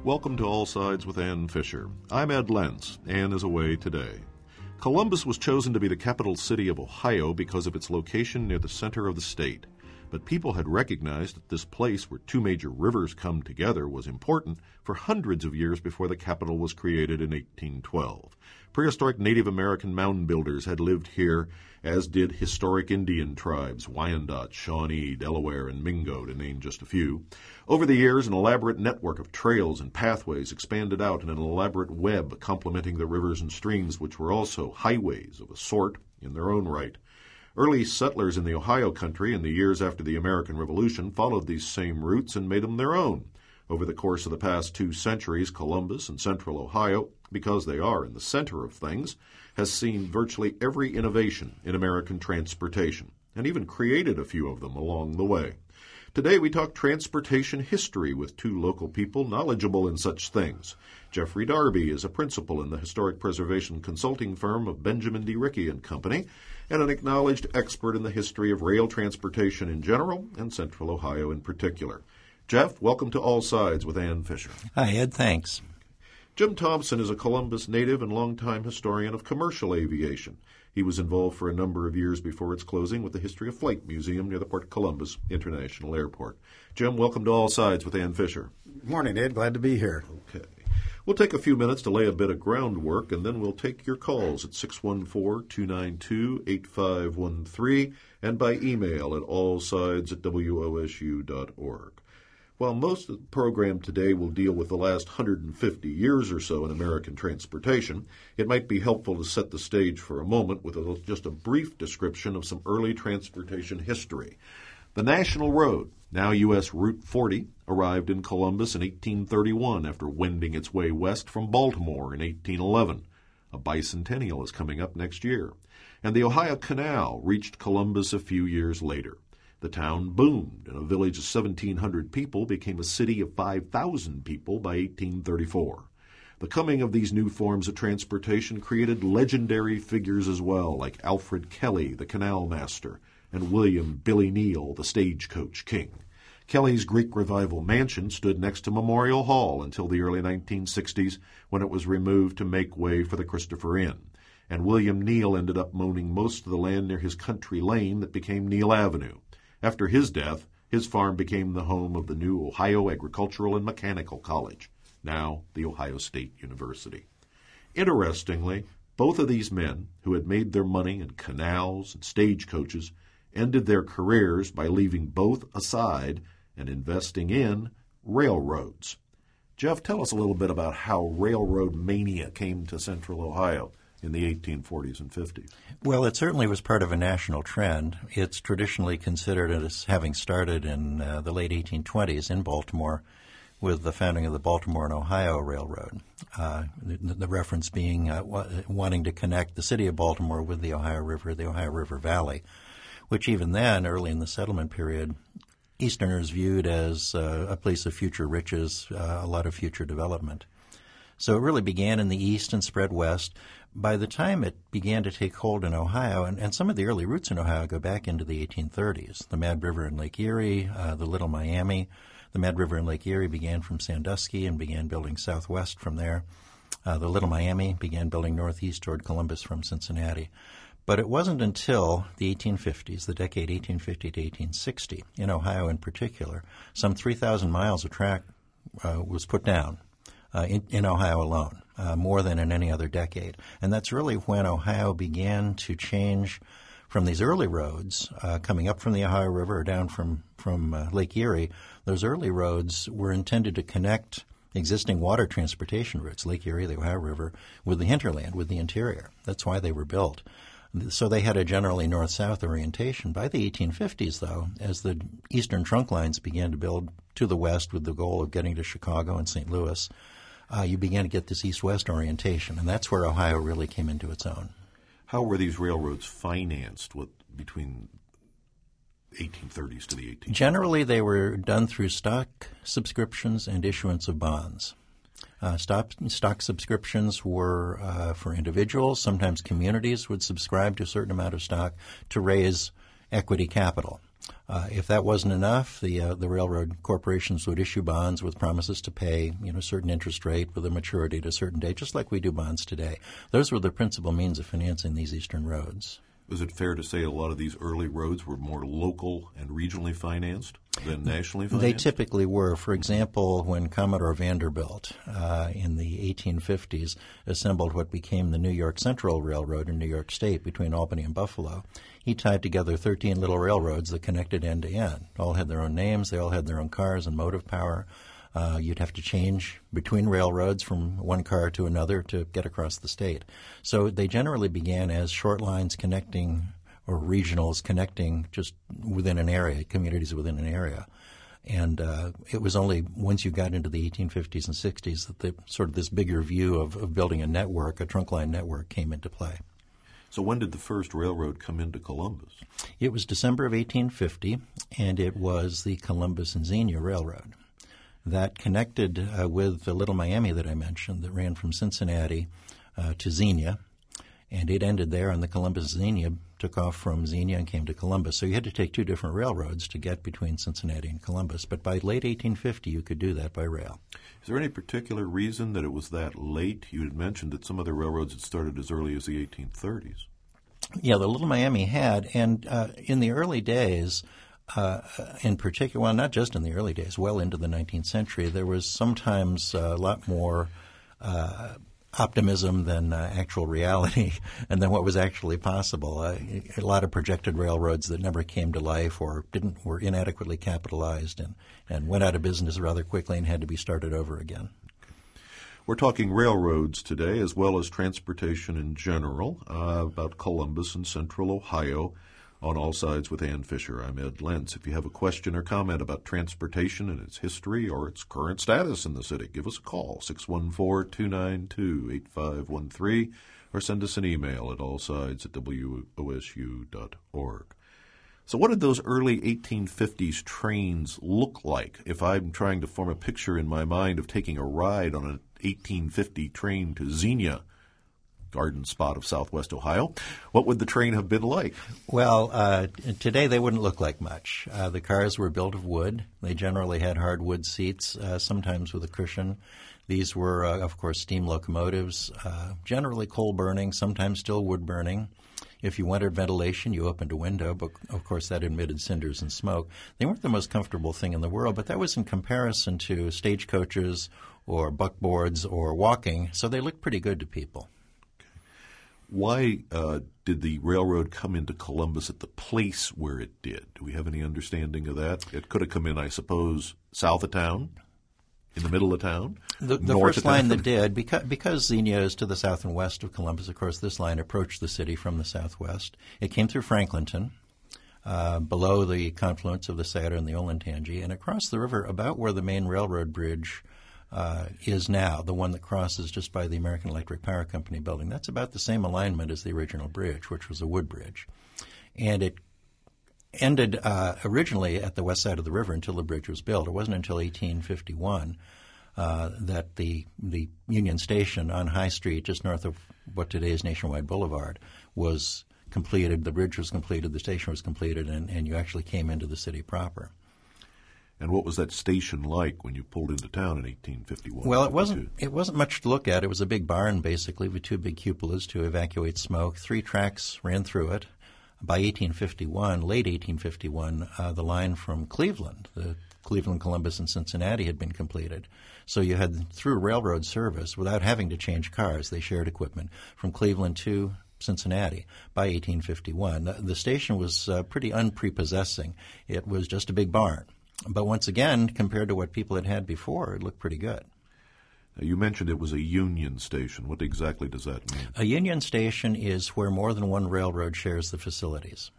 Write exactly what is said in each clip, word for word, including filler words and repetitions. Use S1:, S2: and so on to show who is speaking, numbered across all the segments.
S1: Welcome to All Sides with Ann Fisher. I'm Ed Lentz. Ann is away today. Columbus was chosen to be the capital city of Ohio because of its location near the center of the state. But people had recognized that this place where two major rivers come together was important for hundreds of years before the capital was created in eighteen twelve. Prehistoric Native American mound builders had lived here, as did historic Indian tribes, Wyandot, Shawnee, Delaware, and Mingo, to name just a few. Over the years, an elaborate network of trails and pathways expanded out in an elaborate web complementing the rivers and streams, which were also highways of a sort in their own right. Early settlers in the Ohio country in the years after the American Revolution followed these same routes and made them their own. Over the course of the past two centuries, Columbus and Central Ohio, because they are in the center of things, has seen virtually every innovation in American transportation, and even created a few of them along the way. Today we talk transportation history with two local people knowledgeable in such things. Jeffrey Darby is a principal in the historic preservation consulting firm of Benjamin D. Rickey and Company, and an acknowledged expert in the history of rail transportation in general and Central Ohio in particular. Jeff, welcome to All Sides with Ann Fisher.
S2: Hi, Ed. Thanks.
S1: Jim Thompson is a Columbus native and longtime historian of commercial aviation. He was involved for a number of years before its closing with the History of Flight Museum near the Port Columbus International Airport. Jim, welcome to All Sides with Ann Fisher.
S3: Morning, Ed. Glad to be here.
S1: Okay. We'll take a few minutes to lay a bit of groundwork, and then we'll take your calls at six one four, two nine two, eight five one three and by email at allsides at w o s u dot org. While most of the program today will deal with the last one hundred fifty years or so in American transportation, it might be helpful to set the stage for a moment with a, just a brief description of some early transportation history. The National Road, now U S Route forty, arrived in Columbus in eighteen thirty-one after wending its way west from Baltimore in eighteen eleven. A bicentennial is coming up next year. And the Ohio Canal reached Columbus a few years later. The town boomed, and a village of seventeen hundred people became a city of five thousand people by eighteen thirty-four. The coming of these new forms of transportation created legendary figures as well, like Alfred Kelly, the canal master, and William Billy Neal, the stagecoach king. Kelly's Greek Revival mansion stood next to Memorial Hall until the early nineteen sixties, when it was removed to make way for the Christopher Inn. And William Neal ended up owning most of the land near his country lane that became Neal Avenue. After his death, his farm became the home of the new Ohio Agricultural and Mechanical College, now the Ohio State University. Interestingly, both of these men, who had made their money in canals and stagecoaches, ended their careers by leaving both aside and investing in railroads. Jeff, tell us a little bit about how railroad mania came to Central Ohio in the eighteen forties and fifties.
S2: Well, it certainly was part of a national trend. It's traditionally considered as having started in uh, the late eighteen twenties in Baltimore with the founding of the Baltimore and Ohio Railroad, uh, the, the reference being uh, w- wanting to connect the city of Baltimore with the Ohio River, the Ohio River Valley, which even then, early in the settlement period, Easterners viewed as uh, a place of future riches, uh, a lot of future development. So it really began in the east and spread west. By the time it began to take hold in Ohio, and, and some of the early routes in Ohio go back into the eighteen thirties, the Mad River and Lake Erie, uh, the Little Miami. The Mad River and Lake Erie began from Sandusky and began building southwest from there. Uh, the Little Miami began building northeast toward Columbus from Cincinnati. But it wasn't until the eighteen fifties, the decade eighteen fifty to eighteen sixty, in Ohio in particular, some three thousand miles of track uh, was put down uh, in, in Ohio alone, uh, more than in any other decade. And that's really when Ohio began to change from these early roads uh, coming up from the Ohio River or down from, from uh, Lake Erie. Those early roads were intended to connect existing water transportation routes, Lake Erie, the Ohio River, with the hinterland, with the interior. That's why they were built. So they had a generally north-south orientation. By the eighteen fifties, though, as the eastern trunk lines began to build to the west with the goal of getting to Chicago and Saint Louis, uh, you began to get this east-west orientation, and that's where Ohio really came into its own.
S1: How were these railroads financed with, between eighteen thirties to the eighteen fifties?
S2: Generally, they were done through stock subscriptions and issuance of bonds. Uh, stock, stock subscriptions were uh, for individuals. Sometimes communities would subscribe to a certain amount of stock to raise equity capital. Uh, if that wasn't enough, the uh, the railroad corporations would issue bonds with promises to pay, you know, a certain interest rate with a maturity at a certain date, just like we do bonds today. Those were the principal means of financing these eastern roads.
S1: Is it fair to say a lot of these early roads were more local and regionally financed than nationally financed?
S2: They typically were. For example, when Commodore Vanderbilt uh, in the eighteen fifties assembled what became the New York Central Railroad in New York State between Albany and Buffalo, he tied together thirteen little railroads that connected end to end. All had their own names. They all had their own cars and motive power. Uh, you'd have to change between railroads from one car to another to get across the state. So they generally began as short lines connecting or regionals connecting just within an area, communities within an area. And uh, it was only once you got into the eighteen fifties and sixties that the, sort of this bigger view of, of building a network, a trunk line network, came into play.
S1: So when did the first railroad come into Columbus?
S2: It was December of eighteen fifty, and it was the Columbus and Xenia Railroad that connected uh, with the Little Miami that I mentioned that ran from Cincinnati uh, to Xenia, and it ended there, and the Columbus Xenia took off from Xenia and came to Columbus. So you had to take two different railroads to get between Cincinnati and Columbus, but by late eighteen fifty you could do that by rail.
S1: Is there any particular reason that it was that late? You had mentioned that some other railroads had started as early as the eighteen thirties.
S2: Yeah, the Little Miami had, and uh, in the early days, Uh, in particular, well, not just in the early days, well into the nineteenth century, there was sometimes uh, a lot more uh, optimism than uh, actual reality and than what was actually possible. Uh, a lot of projected railroads that never came to life or didn't were inadequately capitalized and, and went out of business rather quickly and had to be started over again.
S1: We're talking railroads today as well as transportation in general, uh, about Columbus and Central Ohio. On All Sides with Ann Fisher, I'm Ed Lentz. If you have a question or comment about transportation and its history or its current status in the city, give us a call, six one four, two nine two, eight five one three, or send us an email at allsides at w o s u dot org. So what did those early eighteen fifties trains look like? If I'm trying to form a picture in my mind of taking a ride on an eighteen fifty train to Xenia, garden spot of southwest Ohio, what would the train have been like?
S2: Well, uh, today they wouldn't look like much. Uh, the cars were built of wood. They generally had hardwood seats, uh, sometimes with a cushion. These were, uh, of course, steam locomotives, uh, generally coal-burning, sometimes still wood-burning. If you wanted ventilation, you opened a window, but of course that emitted cinders and smoke. They weren't the most comfortable thing in the world, but that was in comparison to stagecoaches or buckboards or walking, so they looked pretty good to people.
S1: Why uh, did the railroad come into Columbus at the place where it did? Do we have any understanding of that? It could have come in, I suppose, south of town, in the middle of town,
S2: The, the
S1: north
S2: first
S1: of town.
S2: line that did, because, because Xenia is to the south and west of Columbus, of course, this line approached the city from the southwest. It came through Franklinton, uh, below the confluence of the Saturn and the Olentangy, and across the river about where the main railroad bridge Uh, is now, the one that crosses just by the American Electric Power Company building. That's about the same alignment as the original bridge, which was a wood bridge. And it ended uh, originally at the west side of the river until the bridge was built. It wasn't until eighteen fifty-one uh, that the the Union Station on High Street, just north of what today is Nationwide Boulevard, was completed. The bridge was completed, the station was completed, and, and you actually came into the city proper.
S1: And what was that station like when you pulled into town in eighteen fifty-one?
S2: Well, it wasn't it wasn't much to look at. It was a big barn, basically, with two big cupolas to evacuate smoke. Three tracks ran through it. By eighteen fifty-one, late eighteen fifty-one, uh, the line from Cleveland, the Cleveland, Columbus, and Cincinnati had been completed. So you had, through railroad service, without having to change cars, they shared equipment, from Cleveland to Cincinnati by eighteen fifty-one. The, the station was uh, pretty unprepossessing. It was just a big barn. But once again, compared to what people had had before, it looked pretty good.
S1: Now, you mentioned it was a union station. What exactly does that mean?
S2: A union station is where more than one railroad shares the facilities.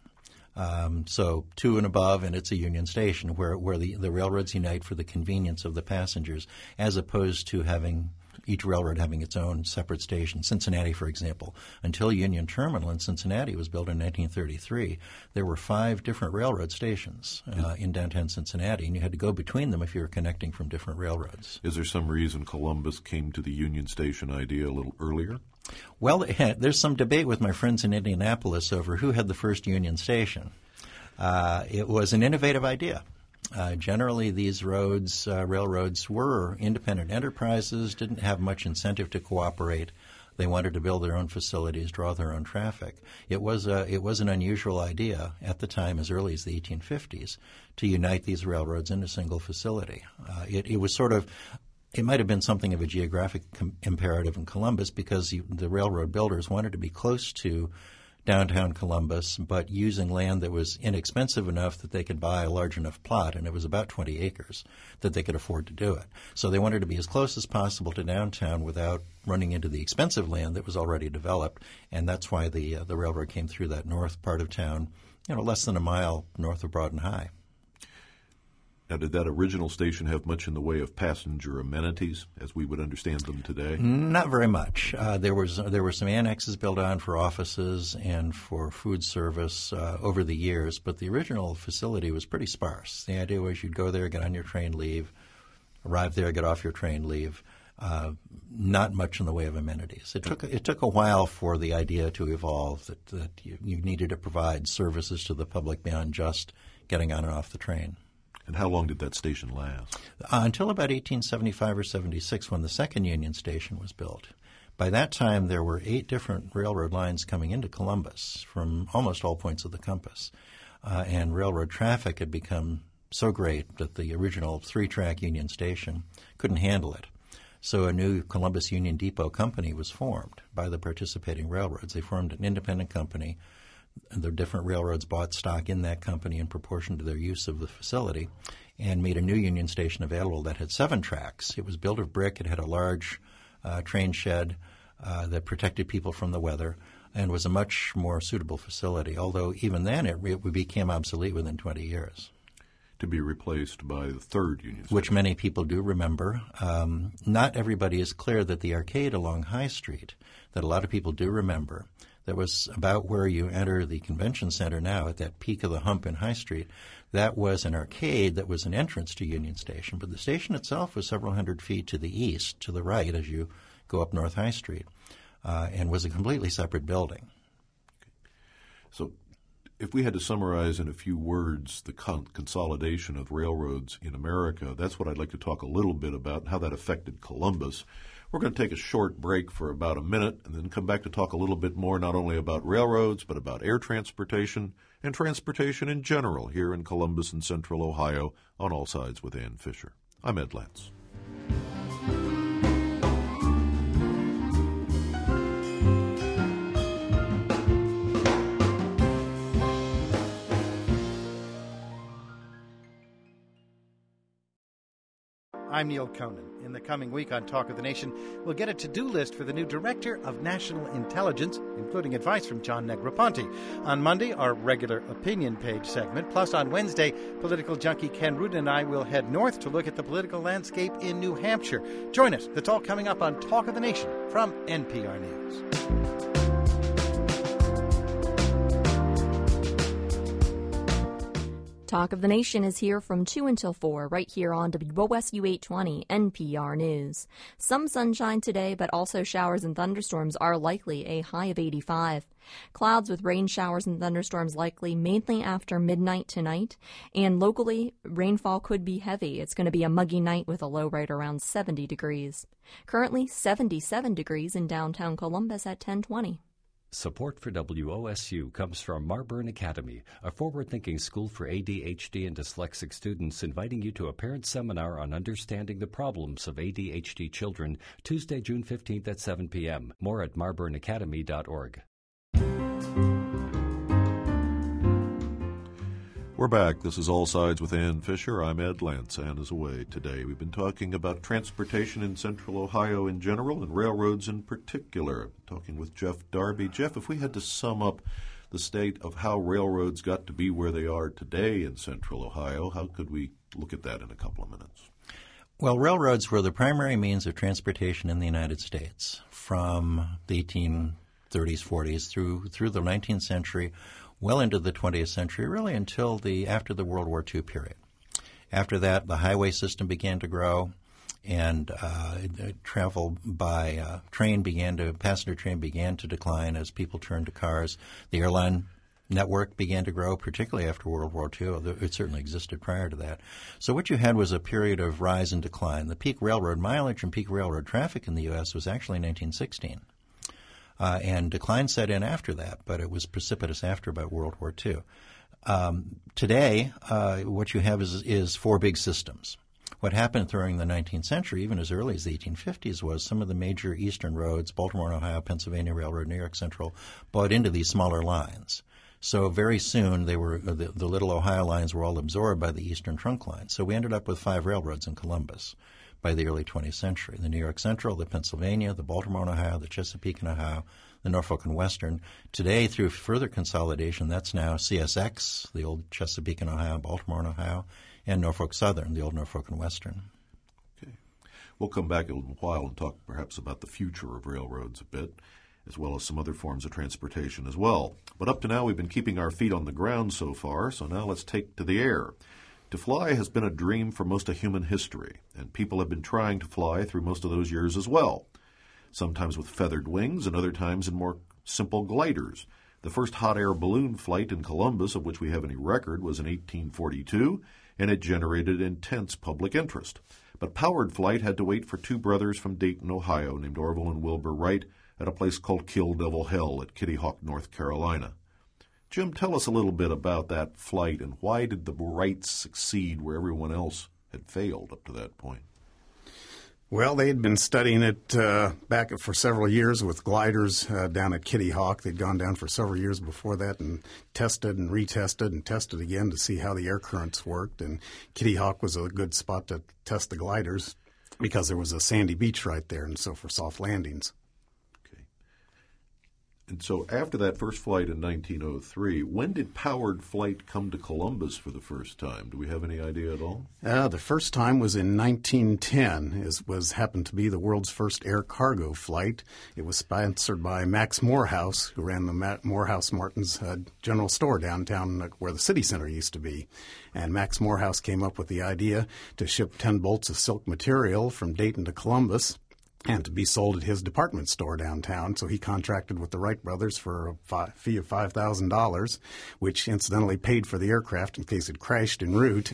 S2: Um, so two and above, and it's a union station where, where the, the railroads unite for the convenience of the passengers, as opposed to having each railroad having its own separate station. Cincinnati, for example, until Union Terminal in Cincinnati was built in nineteen thirty-three, there were five different railroad stations uh, in downtown Cincinnati, and you had to go between them if you were connecting from different railroads.
S1: Is there some reason Columbus came to the Union Station idea a little earlier?
S2: Well, there's some debate with my friends in Indianapolis over who had the first Union Station. Uh, it was an innovative idea. Uh, generally, these roads, uh, railroads, were independent enterprises, didn't have much incentive to cooperate. They wanted to build their own facilities, draw their own traffic. It was a, it was an unusual idea at the time, as early as the eighteen fifties, to unite these railroads in a single facility. Uh, it, it was sort of, it might have been something of a geographic com- imperative in Columbus because you, the railroad builders wanted to be close to downtown Columbus, but using land that was inexpensive enough that they could buy a large enough plot, and it was about twenty acres, that they could afford to do it. So they wanted to be as close as possible to downtown without running into the expensive land that was already developed, and that's why the uh, the railroad came through that north part of town, you know, less than a mile north of Broughton High.
S1: Now, did that original station have much in the way of passenger amenities, as we would understand them today?
S2: Not very much. Uh, there was there were some annexes built on for offices and for food service uh, over the years, but the original facility was pretty sparse. The idea was you'd go there, get on your train, leave, arrive there, get off your train, leave. Uh, not much in the way of amenities. It took it took a while for the idea to evolve that, that you, you needed to provide services to the public beyond just getting on and off the train.
S1: And how long did that station last?
S2: Uh, until about eighteen seventy-five or seventy-six, when the second Union Station was built. By that time, there were eight different railroad lines coming into Columbus from almost all points of the compass. Uh, and railroad traffic had become so great that the original three-track Union Station couldn't handle it. So a new Columbus Union Depot Company was formed by the participating railroads. They formed an independent company. The different railroads bought stock in that company in proportion to their use of the facility and made a new Union Station available that had seven tracks. It was built of brick. It had a large uh, train shed uh, that protected people from the weather and was a much more suitable facility, although even then it, re- it became obsolete within twenty years.
S1: To be replaced by the third Union Station.
S2: Which many people do remember. Um, not everybody is clear that the arcade along High Street, that a lot of people do remember, that was about where you enter the convention center now at that peak of the hump in High Street. That was an arcade that was an entrance to Union Station, but the station itself was several hundred feet to the east, to the right, as you go up North High Street, uh, and was a completely separate building.
S1: So if we had to summarize in a few words the con- consolidation of railroads in America, that's what I'd like to talk a little bit about, how that affected Columbus. We're going to take a short break for about a minute and then come back to talk a little bit more not only about railroads but about air transportation and transportation in general here in Columbus and Central Ohio on All Sides with Ann Fisher. I'm Ed Lance.
S3: I'm Neil Conan. In the coming week on Talk of the Nation, we'll get a to-do list for the new Director of National Intelligence, including advice from John Negroponte. On Monday, our regular opinion page segment. Plus, on Wednesday, political junkie Ken Rudin and I will head north to look at the political landscape in New Hampshire. Join us. That's all coming up on Talk of the Nation from N P R News.
S4: Talk of the Nation is here from two until four, right here on W O S U eight twenty N P R News. Some sunshine today, but also showers and thunderstorms are likely, a high of eighty-five. Clouds with rain showers and thunderstorms likely mainly after midnight tonight, and locally, rainfall could be heavy. It's going to be a muggy night with a low right around seventy degrees. Currently seventy-seven degrees in downtown Columbus at ten twenty.
S5: Support for W O S U comes from Marburn Academy, a forward-thinking school for A D H D and dyslexic students, inviting you to a parent seminar on understanding the problems of A D H D children, Tuesday, June fifteenth at seven p.m. More at marburn academy dot org.
S1: We're back. This is All Sides with Ann Fisher. I'm Ed Lance. Ann is away today. We've been talking about transportation in Central Ohio in general and railroads in particular. Talking with Jeff Darby. Jeff, if we had to sum up the state of how railroads got to be where they are today in Central Ohio, how could we look at that in a couple of minutes?
S2: Well, railroads were the primary means of transportation in the United States from the eighteen thirties, forties through through the nineteenth century, well into the twentieth century, really until the after the World War Two period. After that, the highway system began to grow, and uh, travel by uh, train began to passenger train began to decline as people turned to cars. The airline network began to grow, particularly after World War Two. It certainly existed prior to that. So what you had was a period of rise and decline. The peak railroad mileage and peak railroad traffic in the U S was actually nineteen sixteen. Uh, and decline set in after that, but it was precipitous after about World War Two. Um, today, uh, what you have is, is four big systems. What happened during the nineteenth century, even as early as the eighteen fifties, was some of the major eastern roads, Baltimore and Ohio, Pennsylvania Railroad, New York Central, bought into these smaller lines. So very soon, they were the, the little Ohio lines were all absorbed by the eastern trunk line. So we ended up with five railroads in Columbus by the early twentieth century: the New York Central, the Pennsylvania, the Baltimore and Ohio, the Chesapeake and Ohio, the Norfolk and Western. Today, through further consolidation, that's now C S X, the old Chesapeake and Ohio, Baltimore and Ohio, and Norfolk Southern, the old Norfolk and Western.
S1: Okay. We'll come back in a little while and talk perhaps about the future of railroads a bit, as well as some other forms of transportation as well. But up to now, we've been keeping our feet on the ground so far, so now let's take to the air. To fly has been a dream for most of human history, and people have been trying to fly through most of those years as well, sometimes with feathered wings and other times in more simple gliders. The first hot air balloon flight in Columbus, of which we have any record, was in eighteen forty-two, and it generated intense public interest. But powered flight had to wait for two brothers from Dayton, Ohio, named Orville and Wilbur Wright, at a place called Kill Devil Hill at Kitty Hawk, North Carolina. Jim, tell us a little bit about that flight and why did the Wrights succeed where everyone else had failed up to that point?
S6: Well, they had been studying it uh, back for several years with gliders uh, down at Kitty Hawk. They'd gone down for several years before that and tested and retested and tested again to see how the air currents worked. And Kitty Hawk was a good spot to test the gliders because there was a sandy beach right there, and so for soft landings.
S1: And so after that first flight in nineteen oh three, when did powered flight come to Columbus for the first time? Do we have any idea at all?
S6: Uh, the first time was in nineteen ten. It was happened to be the world's first air cargo flight. It was sponsored by Max Morehouse, who ran the Ma- Morehouse Martin's uh, general store downtown uh, where the city center used to be. And Max Morehouse came up with the idea to ship ten bolts of silk material from Dayton to Columbus and to be sold at his department store downtown. So he contracted with the Wright brothers for a fi- fee of five thousand dollars, which incidentally paid for the aircraft in case it crashed en route.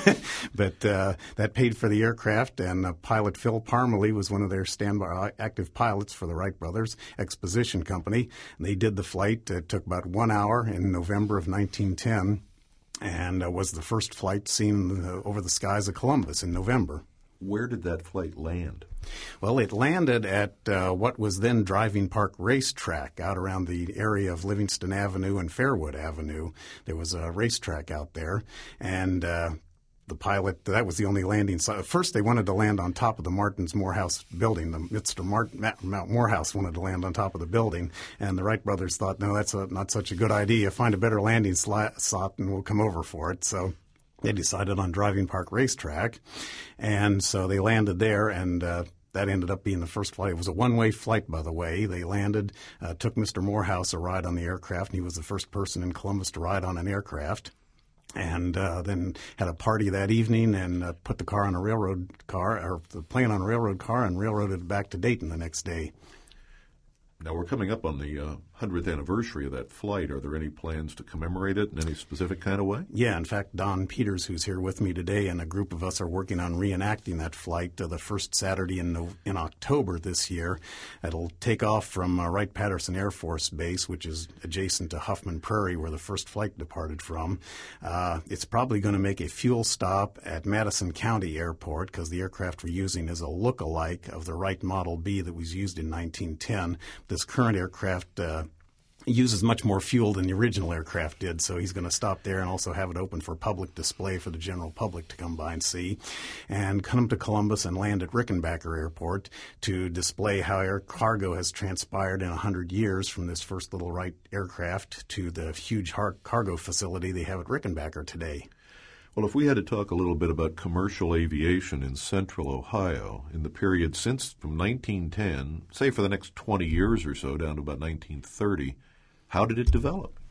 S6: But uh, that paid for the aircraft, and uh, pilot Phil Parmalee was one of their standby active pilots for the Wright brothers Exposition Company. And they did the flight. It took about one hour in November of nineteen ten and uh, was the first flight seen uh, over the skies of Columbus in November.
S1: Where did that flight land?
S6: Well, it landed at uh, what was then Driving Park Racetrack out around the area of Livingston Avenue and Fairwood Avenue. There was a racetrack out there, and uh, the pilot, that was the only landing site. At first, they wanted to land on top of the Martins Morehouse building. The Mister Mart- Mount Morehouse wanted to land on top of the building, and the Wright brothers thought, no, that's a, not such a good idea. Find a better landing slot, and we'll come over for it. So they decided on Driving Park Racetrack, and so they landed there, and uh, that ended up being the first flight. It was a one-way flight, by the way. They landed, uh, took Mister Morehouse a ride on the aircraft, and he was the first person in Columbus to ride on an aircraft, and uh, then had a party that evening and uh, put the car on a railroad car, or the plane on a railroad car, and railroaded it back to Dayton the next day.
S1: Now, we're coming up on the uh, hundredth anniversary of that flight. Are there any plans to commemorate it in any specific kind of way?
S6: Yeah, in fact, Don Peters, who's here with me today, and a group of us are working on reenacting that flight uh, the first Saturday in no- in October this year. It'll take off from uh, Wright-Patterson Air Force Base, which is adjacent to Huffman Prairie, where the first flight departed from. Uh, it's probably going to make a fuel stop at Madison County Airport because the aircraft we're using is a look-alike of the Wright Model B that was used in nineteen ten. This current aircraft uh, uses much more fuel than the original aircraft did, so he's going to stop there and also have it open for public display for the general public to come by and see, and come to Columbus and land at Rickenbacker Airport to display how air cargo has transpired in one hundred years from this first little Wright aircraft to the huge har- cargo facility they have at Rickenbacker today.
S1: Well, if we had to talk a little bit about commercial aviation in central Ohio in the period since from nineteen ten, say for the next twenty years or so, down to about nineteen thirty, how did it develop?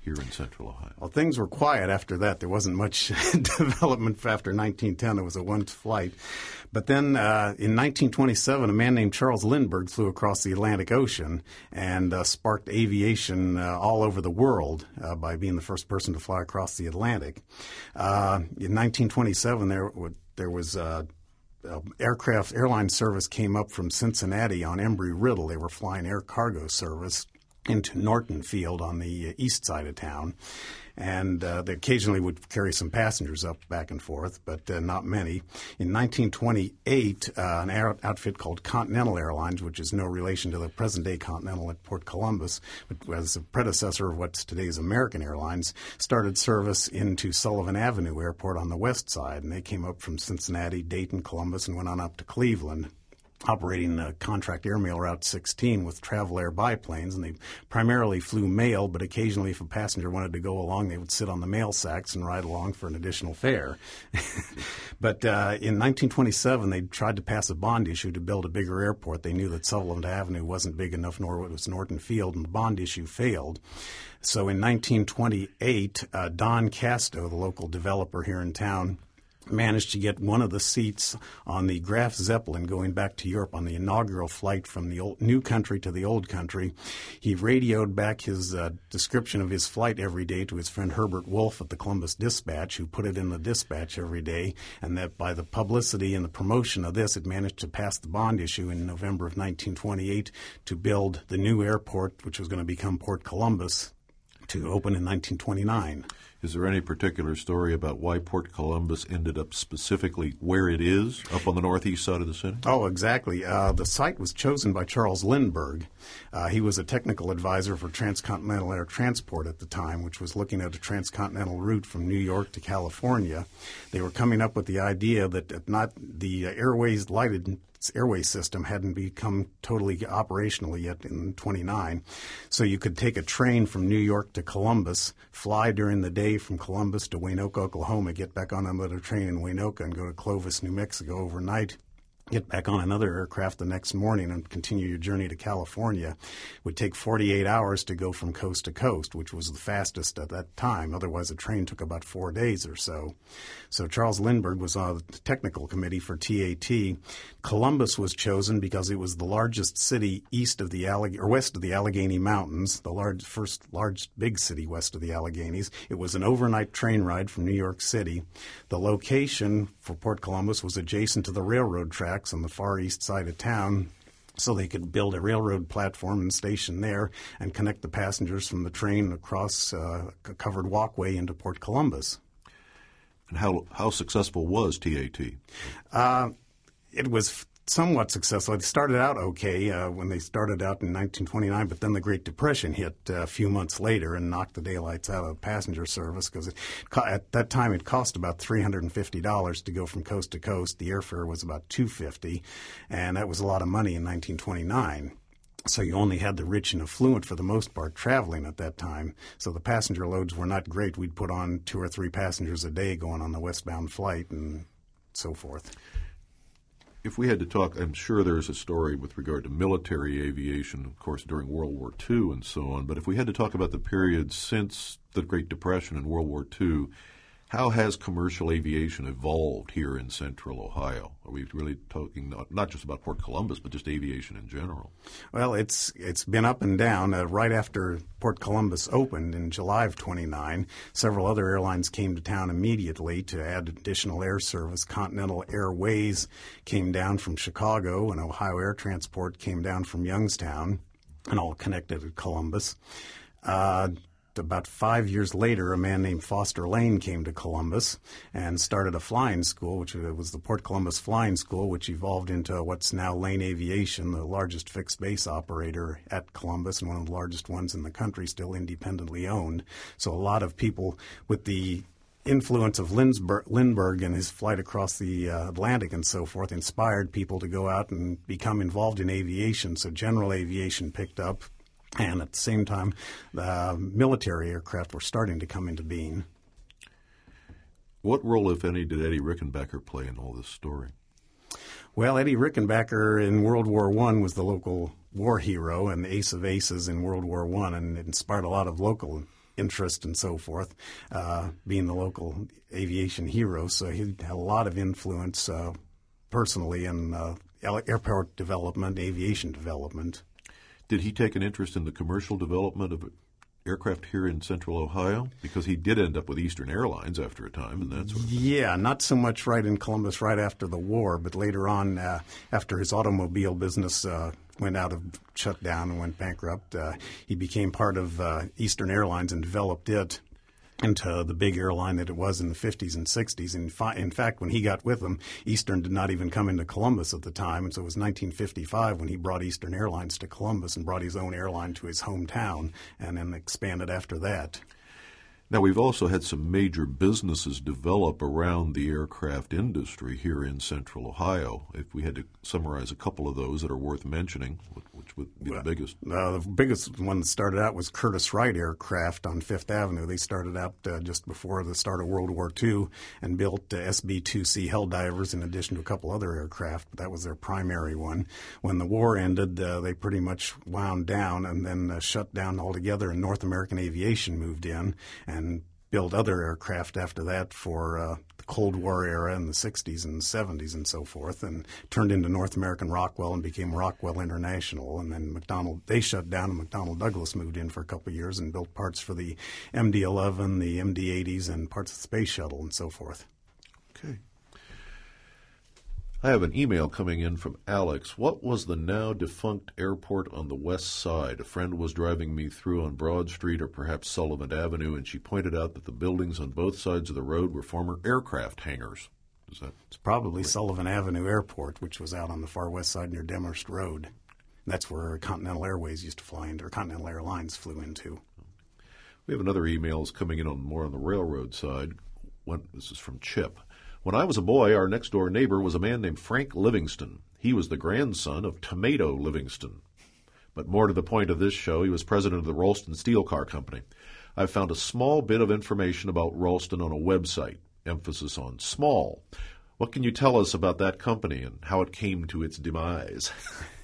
S1: here in Central Ohio?
S6: Well, things were quiet after that. There wasn't much development after nineteen ten. It was a one flight. But then uh, in nineteen twenty-seven, a man named Charles Lindbergh flew across the Atlantic Ocean and uh, sparked aviation uh, all over the world uh, by being the first person to fly across the Atlantic. Uh, in nineteen twenty-seven, there, there was uh, uh, aircraft airline service came up from Cincinnati on Embry-Riddle. They were flying air cargo service into Norton Field on the east side of town. And uh, they occasionally would carry some passengers up back and forth, but uh, not many. In nineteen twenty-eight, uh, an air outfit called Continental Airlines, which is no relation to the present-day Continental at Port Columbus, but was a predecessor of what's today's American Airlines, started service into Sullivan Avenue Airport on the west side. And they came up from Cincinnati, Dayton, Columbus, and went on up to Cleveland, operating uh, contract airmail Route sixteen with Travel Air biplanes, and they primarily flew mail, but occasionally if a passenger wanted to go along, they would sit on the mail sacks and ride along for an additional fare. But uh, in nineteen twenty-seven, they tried to pass a bond issue to build a bigger airport. They knew that Sullivan Avenue wasn't big enough, nor was Norton Field, and the bond issue failed. So in nineteen twenty-eight, uh, Don Casto, the local developer here in town, managed to get one of the seats on the Graf Zeppelin going back to Europe on the inaugural flight from the old, new country to the old country. He radioed back his uh, description of his flight every day to his friend Herbert Wolf at the Columbus Dispatch, who put it in the Dispatch every day, and that by the publicity and the promotion of this, it managed to pass the bond issue in November of nineteen twenty-eight to build the new airport, which was going to become Port Columbus, to open in nineteen twenty-nine.
S1: Is there any particular story about why Port Columbus ended up specifically where it is, up on the northeast side of the city?
S6: Oh, exactly. Uh, the site was chosen by Charles Lindbergh. Uh, he was a technical advisor for Transcontinental Air Transport at the time, which was looking at a transcontinental route from New York to California. They were coming up with the idea that not the airways lighted airway system hadn't become totally operational yet in twenty-nine. So you could take a train from New York to Columbus, fly during the day from Columbus to Waynoka, Oklahoma, get back on another train in Waynoka and go to Clovis, New Mexico overnight, get back on another aircraft the next morning and continue your journey to California. It would take forty-eight hours to go from coast to coast, which was the fastest at that time. Otherwise, a train took about four days or so. So Charles Lindbergh was on the technical committee for T A T. Columbus was chosen because it was the largest city east of the Alleg- or west of the Allegheny Mountains, the large, first large big city west of the Alleghenies. It was an overnight train ride from New York City. The location for Port Columbus was adjacent to the railroad tracks on the far east side of town, so they could build a railroad platform and station there and connect the passengers from the train across uh, a covered walkway into Port Columbus.
S1: And how how successful was T A T?
S6: Uh, it was somewhat successful. It started out okay uh, when they started out in nineteen twenty-nine, but then the Great Depression hit uh, a few months later and knocked the daylights out of passenger service because at that time it cost about three hundred fifty dollars to go from coast to coast. The airfare was about two hundred fifty dollars, and that was a lot of money in nineteen twenty-nine. So you only had the rich and affluent, for the most part, traveling at that time. So the passenger loads were not great. We'd put on two or three passengers a day going on the westbound flight and so forth.
S1: If we had to talk, I'm sure there's a story with regard to military aviation, of course, during World War Two and so on. But if we had to talk about the period since the Great Depression and World War Two, how has commercial aviation evolved here in Central Ohio? Are we really talking not, not just about Port Columbus, but just aviation in general?
S6: Well, it's it's been up and down. Uh, right after Port Columbus opened in July of twenty-nine, several other airlines came to town immediately to add additional air service. Continental Airways came down from Chicago, and Ohio Air Transport came down from Youngstown, and all connected at Columbus. Uh, About five years later, a man named Foster Lane came to Columbus and started a flying school, which was the Port Columbus Flying School, which evolved into what's now Lane Aviation, the largest fixed-base operator at Columbus and one of the largest ones in the country, still independently owned. So a lot of people with the influence of Lindbergh, Lindbergh and his flight across the uh, Atlantic and so forth inspired people to go out and become involved in aviation. So general aviation picked up. And at the same time, the military aircraft were starting to come into being.
S1: What role, if any, did Eddie Rickenbacker play in all this story?
S6: Well, Eddie Rickenbacker in World War One was the local war hero and the ace of aces in World War One, and it inspired a lot of local interest and so forth, uh, being the local aviation hero. So he had a lot of influence uh, personally in uh, airport development, aviation development.
S1: Did he take an interest in the commercial development of aircraft here in Central Ohio? Because he did end up with Eastern Airlines after a time, and that sort of thing.
S6: Yeah, not so much right in Columbus right after the war, but later on, uh, after his automobile business uh, went out of shut down and went bankrupt, uh, he became part of uh, Eastern Airlines and developed it into the big airline that it was in the fifties and sixties. And fi- in fact, when he got with them, Eastern did not even come into Columbus at the time. And so it was nineteen fifty-five when he brought Eastern Airlines to Columbus and brought his own airline to his hometown and then expanded after that.
S1: Now, we've also had some major businesses develop around the aircraft industry here in Central Ohio. If we had to summarize a couple of those that are worth mentioning, which would be
S6: well,
S1: the biggest?
S6: Uh, the biggest one that started out was Curtiss Wright Aircraft on Fifth Avenue. They started out uh, just before the start of World War Two and built uh, S B two C Helldivers in addition to a couple other aircraft. But that was their primary one. When the war ended, uh, they pretty much wound down and then uh, shut down altogether, and North American Aviation moved in and and built other aircraft after that for uh, the Cold War era in the sixties and seventies and so forth, and turned into North American Rockwell and became Rockwell International. And then McDonnell, they shut down, and McDonnell Douglas moved in for a couple of years and built parts for the M D eleven, the M D eighties, and parts of the Space Shuttle and so forth.
S1: Okay. I have an email coming in from Alex. What was the now defunct airport on the west side? A friend was driving me through on Broad Street or perhaps Sullivan Avenue, and she pointed out that the buildings on both sides of the road were former aircraft hangars. Is that
S6: It's probably right? Sullivan Avenue Airport, which was out on the far west side near Demorest Road. That's where Continental Airways used to fly into, or Continental Airlines flew into.
S1: We have another email coming in on more on the railroad side. One, this is from Chip. When I was a boy, our next-door neighbor was a man named Frank Livingston. He was the grandson of Tomato Livingston. But more to the point of this show, he was president of the Ralston Steel Car Company. I've found a small bit of information about Ralston on a website, emphasis on small. What can you tell us about that company and how it came to its demise?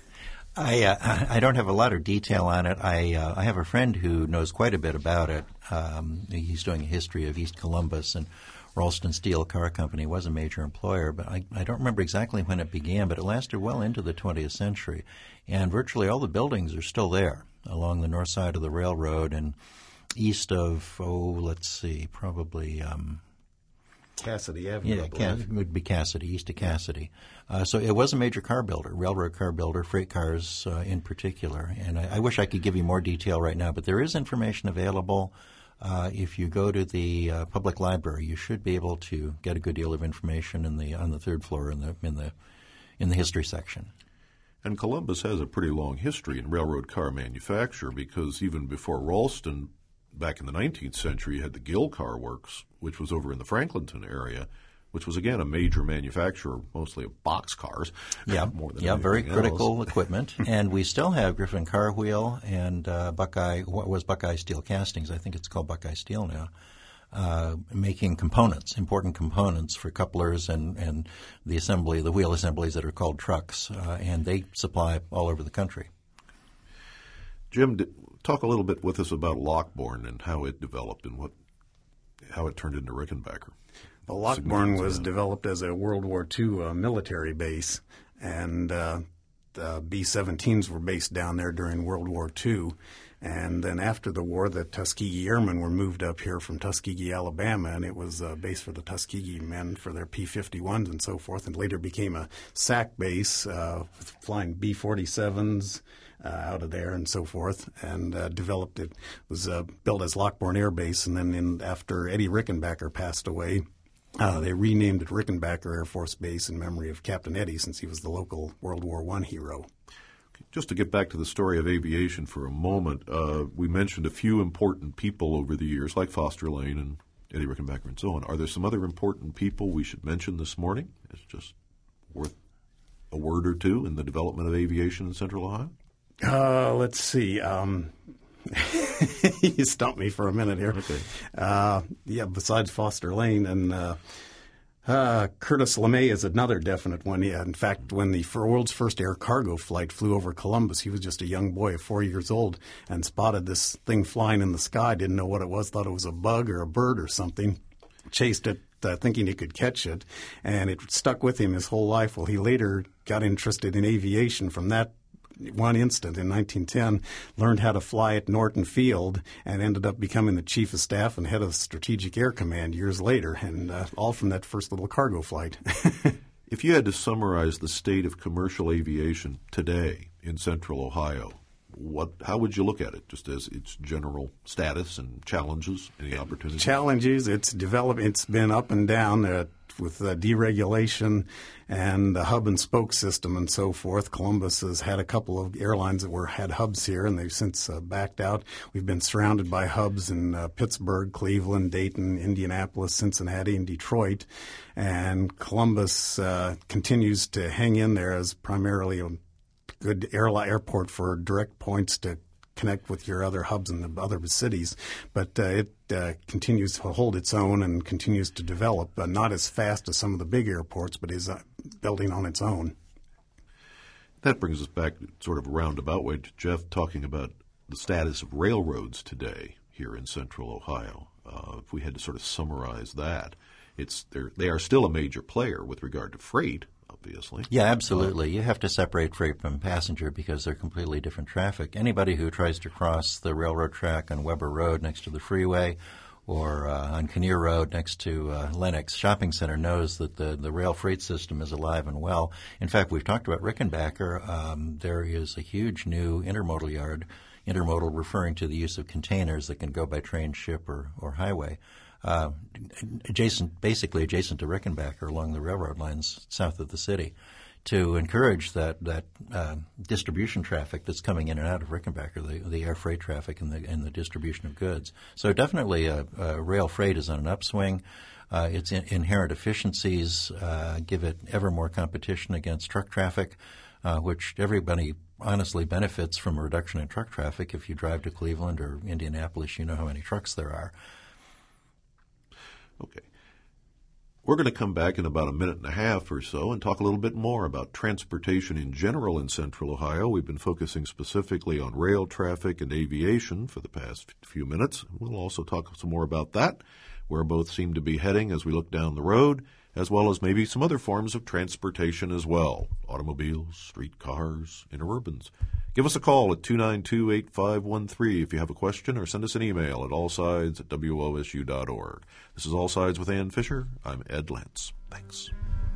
S2: I uh, I don't have a lot of detail on it. I uh, I have a friend who knows quite a bit about it. Um, he's doing a history of East Columbus, and Ralston Steel Car Company was a major employer, but I, I don't remember exactly when it began, but it lasted well into the twentieth century. And virtually all the buildings are still there along the north side of the railroad and east of, oh, let's see, probably um,
S6: Cassidy Avenue.
S2: Yeah, Cass- it would be Cassidy, east of Cassidy. Uh, so it was a major car builder, railroad car builder, freight cars uh, in particular. And I, I wish I could give you more detail right now, but there is information available. Uh, if you go to the uh, public library, you should be able to get a good deal of information in the on the third floor in the in the in the history section.
S1: And Columbus has a pretty long history in railroad car manufacture because even before Ralston, back in the nineteenth century, you had the Gill Car Works, which was over in the Franklinton area, which was, again, a major manufacturer, mostly of box cars.
S2: Yeah,
S1: more than
S2: yeah, very
S1: else.
S2: critical equipment. And we still have Griffin Car Wheel and uh, Buckeye, what was Buckeye Steel Castings, I think it's called Buckeye Steel now, uh, making components, important components for couplers and, and the assembly, the wheel assemblies that are called trucks. Uh, and they supply all over the country.
S1: Jim, did, talk a little bit with us about Lockbourne and how it developed and what how it turned into Rickenbacker.
S6: Well, Lockbourne was developed as a World War Two uh, military base, and uh, the B seventeens were based down there during World War Two. And then after the war, the Tuskegee Airmen were moved up here from Tuskegee, Alabama, and it was a base for the Tuskegee men for their P fifty-ones and so forth, and later became a S A C base, uh, flying B forty-sevens uh, out of there and so forth, and uh, developed it. was uh, built as Lockbourne Air Base, and then in, after Eddie Rickenbacker passed away, Uh, they renamed it Rickenbacker Air Force Base in memory of Captain Eddie, since he was the local World War One hero.
S1: Just to get back to the story of aviation for a moment, uh, we mentioned a few important people over the years, like Foster Lane and Eddie Rickenbacker and so on. Are there some other important people we should mention this morning? It's just worth a word or two in the development of aviation in Central Ohio?
S6: Uh, let's see. Um, you stumped me for a minute here.
S1: Okay.
S6: Uh, yeah, besides Foster Lane and uh, Uh, Curtis LeMay is another definite one. Yeah, in fact, when the for world's first air cargo flight flew over Columbus, he was just a young boy of four years old and spotted this thing flying in the sky, didn't know what it was, thought it was a bug or a bird or something, chased it, uh, thinking he could catch it, and it stuck with him his whole life. Well, he later got interested in aviation from that one instant in nineteen ten, learned how to fly at Norton Field, and ended up becoming the chief of staff and head of Strategic Air Command years later, and uh, all from that first little cargo flight.
S1: If you had to summarize the state of commercial aviation today in Central Ohio, what? How would you look at it, just as its general status and challenges, any opportunities?
S6: Challenges, it's developed, it's been up and down uh, with uh, deregulation and the hub and spoke system and so forth. Columbus has had a couple of airlines that were had hubs here, and they've since uh, backed out. We've been surrounded by hubs in uh, Pittsburgh, Cleveland, Dayton, Indianapolis, Cincinnati, and Detroit. And Columbus uh, continues to hang in there as primarily a good airline airport for direct points to connect with your other hubs in the other cities, but uh, it uh, continues to hold its own and continues to develop, uh, not as fast as some of the big airports, but is uh, building on its own.
S1: That brings us back sort of a roundabout way to Jeff talking about the status of railroads today here in Central Ohio. Uh, if we had to sort of summarize that, it's they are still a major player with regard to freight, obviously.
S2: Yeah, absolutely. You have to separate freight from passenger because they're completely different traffic. Anybody who tries to cross the railroad track on Weber Road next to the freeway or uh, on Kinnear Road next to uh, Lenox Shopping Center knows that the, the rail freight system is alive and well. In fact, we've talked about Rickenbacker. Um, there is a huge new intermodal yard, intermodal referring to the use of containers that can go by train, ship, or, or highway. Uh, adjacent, basically adjacent to Rickenbacker along the railroad lines south of the city, to encourage that that uh, distribution traffic that's coming in and out of Rickenbacker, the, the air freight traffic and the and the distribution of goods. So definitely, uh, uh, rail freight is on an upswing. Uh, its in, inherent efficiencies uh, give it ever more competition against truck traffic, uh, which everybody honestly benefits from a reduction in truck traffic. If you drive to Cleveland or Indianapolis, you know how many trucks there are.
S1: Okay. We're going to come back in about a minute and a half or so and talk a little bit more about transportation in general in Central Ohio. We've been focusing specifically on rail traffic and aviation for the past few minutes. We'll also talk some more about that, where both seem to be heading as we look down the road, as well as maybe some other forms of transportation as well, automobiles, streetcars, interurbans. Give us a call at two nine two, eight five one three if you have a question, or send us an email at allsides at W O S U dot org. This is All Sides with Ann Fisher. I'm Ed Lentz. Thanks.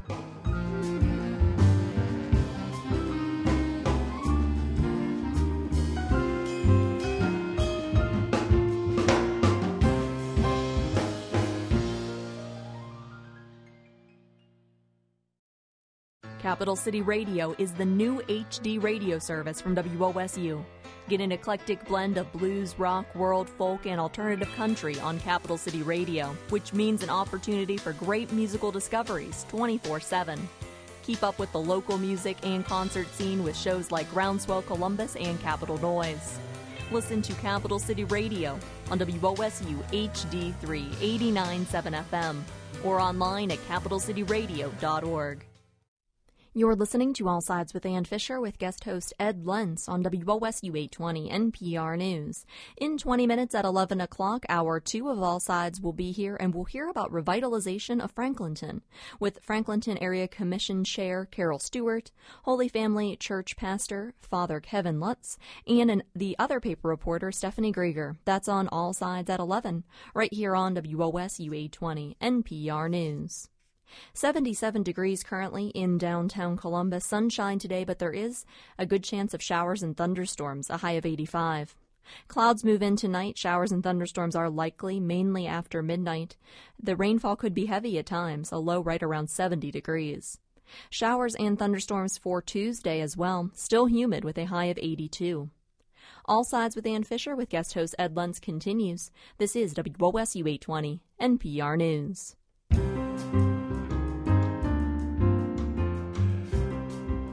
S4: Capital City Radio is the new H D radio service from W O S U. Get an eclectic blend of blues, rock, world, folk, and alternative country on Capital City Radio, which means an opportunity for great musical discoveries twenty-four seven. Keep up with the local music and concert scene with shows like Groundswell Columbus and Capitol Noise. Listen to Capital City Radio on W O S U H D three eighty-nine point seven F M or online at capital city radio dot org. You're listening to All Sides with Ann Fisher with guest host Ed Lentz on W O S U eight twenty N P R News. In twenty minutes at eleven o'clock, hour two of All Sides will be here, and we'll hear about revitalization of Franklinton with Franklinton Area Commission Chair Carol Stewart, Holy Family Church Pastor Father Kevin Lutz, and an, the other paper reporter Stephanie Grieger. That's on All Sides at eleven, right here on W O S U eight twenty N P R News. seventy-seven degrees currently in downtown Columbus. Sunshine today, but there is a good chance of showers and thunderstorms, a high of eighty-five. Clouds move in tonight. Showers and thunderstorms are likely, mainly after midnight. The rainfall could be heavy at times, a low right around seventy degrees. Showers and thunderstorms for Tuesday as well, still humid with a high of eighty-two. All Sides with Ann Fisher with guest host Ed Lentz continues. This is W O S U eight twenty N P R News.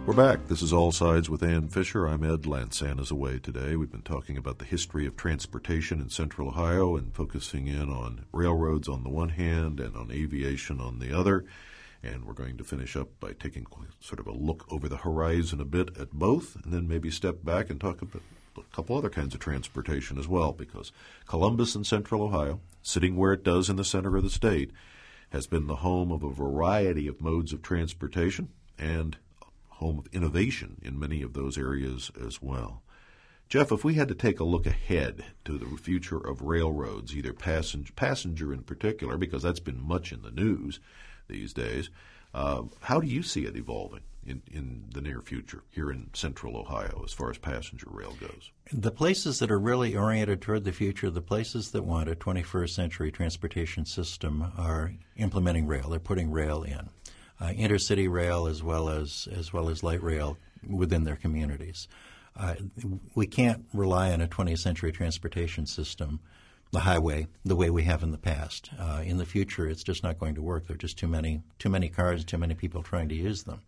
S1: We're back. This is All Sides with Ann Fisher. I'm Ed. Lansan is away today. We've been talking about the history of transportation in central Ohio and focusing in on railroads on the one hand and on aviation on the other. And we're going to finish up by taking sort of a look over the horizon a bit at both, and then maybe step back and talk about a couple other kinds of transportation as well, because Columbus in central Ohio, sitting where it does in the center of the state, has been the home of a variety of modes of transportation and home of innovation in many of those areas as well. Jeff, if we had to take a look ahead to the future of railroads, either passenger, passenger in particular, because that's been much in the news these days, uh, how do you see it evolving in, in the near future here in central Ohio as far as passenger rail goes?
S2: The places that are really oriented toward the future, the places that want a twenty-first century transportation system are implementing rail. They're putting rail in. Uh, intercity rail as well as as well as light rail within their communities. Uh, we can't rely on a twentieth century transportation system, the highway, the way we have in the past. Uh, in the future, it's just not going to work. There are just too many too many cars, too many people trying to use them.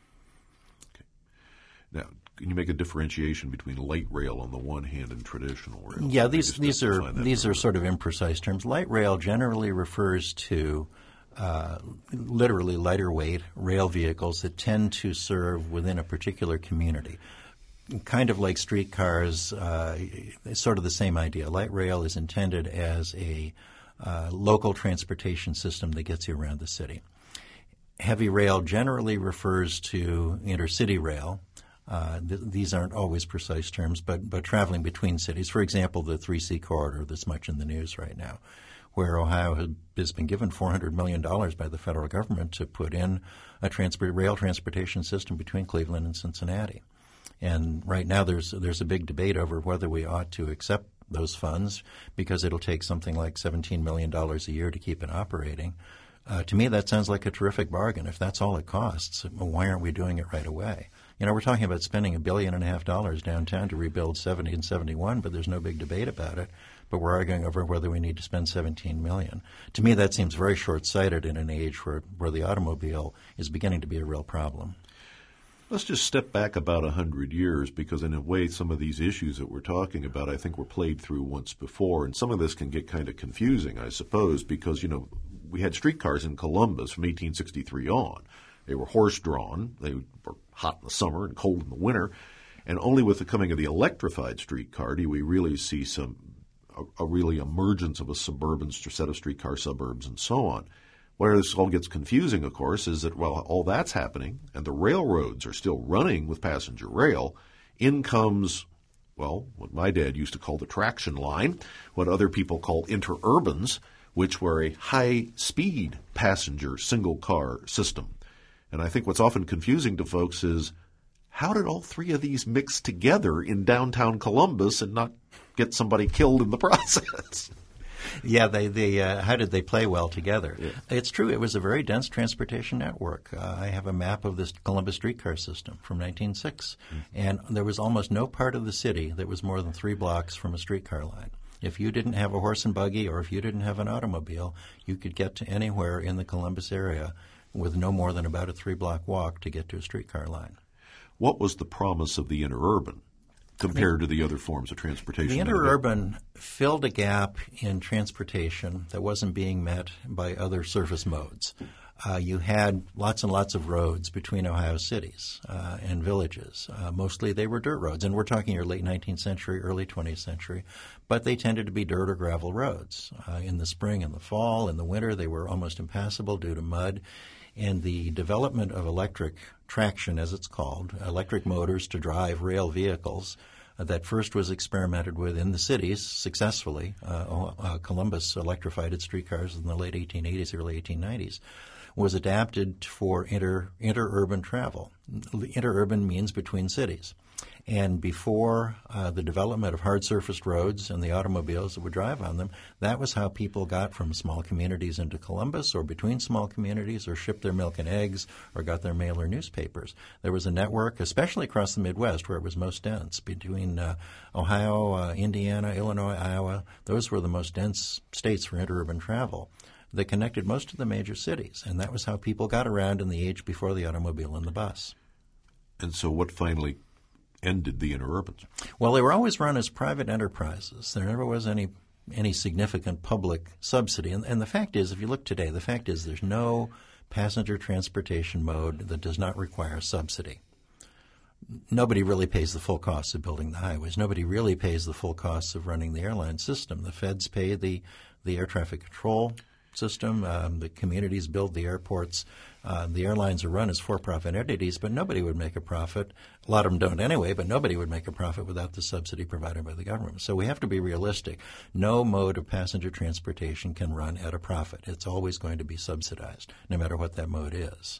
S1: Okay. Now, can you make a differentiation between light rail on the one hand and traditional rail?
S2: Yeah, these these are these are sort of imprecise terms. Light rail generally refers to Uh, literally lighter weight rail vehicles that tend to serve within a particular community. Kind of like streetcars, uh, it's sort of the same idea. Light rail is intended as a uh, local transportation system that gets you around the city. Heavy rail generally refers to intercity rail. Uh, th- these aren't always precise terms, but, but traveling between cities. For example, the three C corridor that's much in the news right now, where Ohio has been given four hundred million dollars by the federal government to put in a transport, rail transportation system between Cleveland and Cincinnati. And right now there's there's a big debate over whether we ought to accept those funds because it'll take something like seventeen million dollars a year to keep it operating. Uh, to me, that sounds like a terrific bargain. If that's all it costs, why aren't we doing it right away? You know, we're talking about spending a billion and a half dollars downtown to rebuild seventy and seventy-one, but there's no big debate about it. But we're arguing over whether we need to spend seventeen million dollars. To me, that seems very short-sighted in an age where, where the automobile is beginning to be a real problem.
S1: Let's just step back about one hundred years because, in a way, some of these issues that we're talking about, I think, were played through once before. And some of this can get kind of confusing, I suppose, because, you know, we had streetcars in Columbus from eighteen sixty-three on. They were horse-drawn. They were hot in the summer and cold in the winter. And only with the coming of the electrified streetcar do we really see some a, a really emergence of a suburban set of streetcar suburbs and so on. Where this all gets confusing, of course, is that while all that's happening and the railroads are still running with passenger rail, in comes, well, what my dad used to call the traction line, what other people call interurbans, which were a high-speed passenger single-car system. And I think what's often confusing to folks is, how did all three of these mix together in downtown Columbus and not get somebody killed in the process?
S2: Yeah, they, they uh, how did they play well together?
S1: Yeah.
S2: It's true. It was a very dense transportation network. Uh, I have a map of this Columbus streetcar system from nineteen oh six, mm-hmm. and there was almost no part of the city that was more than three blocks from a streetcar line. If you didn't have a horse and buggy or if you didn't have an automobile, you could get to anywhere in the Columbus area with no more than about a three-block walk to get to a streetcar line.
S1: What was the promise of the interurban compared to the other forms of transportation?
S2: The interurban filled a gap in transportation that wasn't being met by other surface modes. Uh, you had lots and lots of roads between Ohio cities uh, and villages. Uh, mostly they were dirt roads, and we're talking your late nineteenth century, early twentieth century, but they tended to be dirt or gravel roads. Uh, in the spring and the fall, in the winter, they were almost impassable due to mud. And the development of electric traction, as it's called, electric motors to drive rail vehicles, uh, that first was experimented with in the cities successfully. Uh, uh, Columbus electrified its streetcars in the late eighteen eighties, early eighteen nineties, was adapted for inter interurban travel. Interurban means between cities. And before uh, the development of hard-surfaced roads and the automobiles that would drive on them, that was how people got from small communities into Columbus or between small communities or shipped their milk and eggs or got their mail or newspapers. There was a network, especially across the Midwest where it was most dense, between uh, Ohio, uh, Indiana, Illinois, Iowa. Those were the most dense states for interurban travel that connected most of the major cities. And that was how people got around in the age before the automobile and the bus.
S1: And so what finally ended the interurbans?
S2: Well, they were always run as private enterprises. There never was any any significant public subsidy. And, and the fact is, if you look today, the fact is there's no passenger transportation mode that does not require subsidy. Nobody really pays the full costs of building the highways. Nobody really pays the full costs of running the airline system. The feds pay the, the air traffic control system. Um, the communities build the airports. Uh, the airlines are run as for-profit entities, but nobody would make a profit. A lot of them don't anyway, but nobody would make a profit without the subsidy provided by the government. So we have to be realistic. No mode of passenger transportation can run at a profit. It's always going to be subsidized, no matter what that mode is.